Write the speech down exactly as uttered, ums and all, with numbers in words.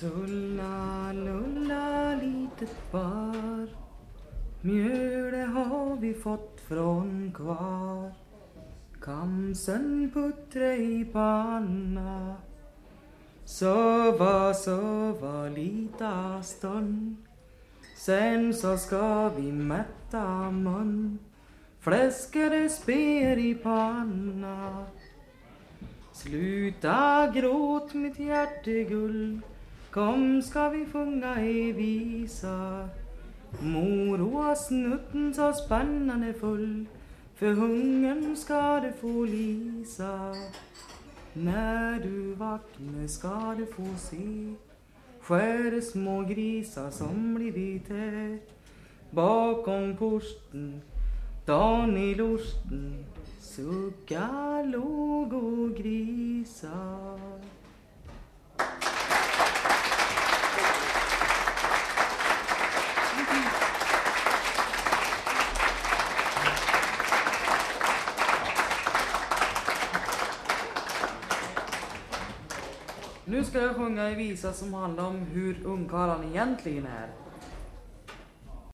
Sulla, lulla, litet par. Mjöl det har vi fått från kvar. Kamsen puttre i panna. Söva, söva lita stund. Sen så ska vi mätta mun. Fläskade sper i panna. Sluta gråt mitt hjärtegull. Kom ska vi sjunga i visa. Moroa snutten så spännande full. För hungern ska du få lisa. När du vaknar ska du få se. Skär små grisar som blir vita. Bakom porsten, dagen i lusten. Sucka låg och grisar. Nu ska jag sjunga en visa som handlar om hur ungkarlen egentligen är.